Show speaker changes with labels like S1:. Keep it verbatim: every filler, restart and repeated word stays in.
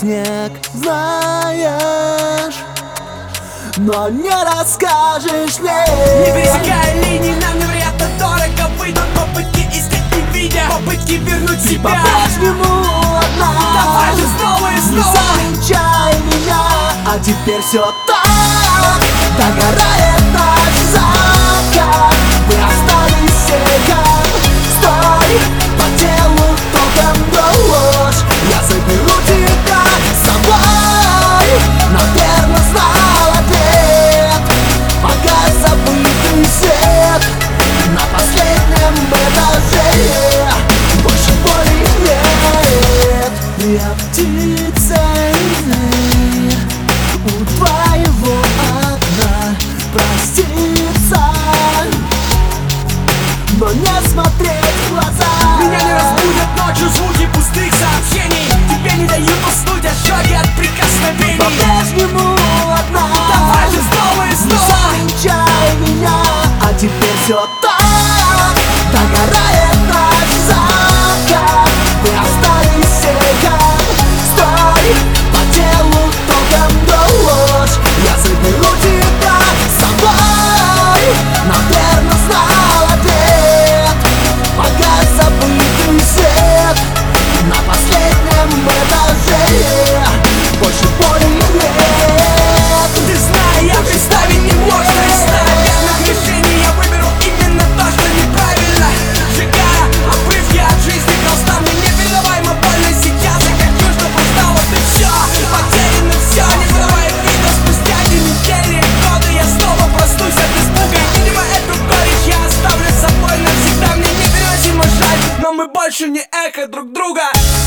S1: снег, знаешь, но не расскажешь мне.
S2: Не пересекая линии, нам невероятно дорого выйдут попытки искать не видя, попытки вернуть
S1: Ты
S2: себя.
S1: по-прежнему одна.
S2: Давай же снова и
S1: Не
S2: снова.
S1: замечай меня, а теперь все так. Догорает наш закат, мы остались серьгом. Стой, по телу током дрожь. Я заберу тебя с собой, наверно, знал ответ. Пока забытый свет на последнем этаже, больше боли нет. Я птицей у твоего окна проститься, но не смотреть в глаза.
S2: Меня не разбудят ночью звуки пустых сообщений. Тебе не дают уснуть ожоги от прикосновений.
S1: По-прежнему одна.
S2: Давай же снова и
S1: Не
S2: снова.
S1: замечай меня, а теперь все так. Догорает наш закат, мы остались серьгом. Стой, по телу током дрожь. Я заберу тебя с собой, наверно, знал ответ. Пока забытый свет на последнем этаже, больше боли нет.
S2: Ты знаешь, я представить не мог, что из верных решений я выберу именно то, что неправильно. Сжигая обрывки от жизни, холста мне непередаваемо больно сейчас. Я хочу, чтобы стало ты все, потеряно все, не подавая вида. Спустя дни, недели и годы я снова проснусь от испуга. И, видимо, эту горечь я оставлю с собой навсегда. Мне невыносимо жаль, но мы больше не эхо друг друга.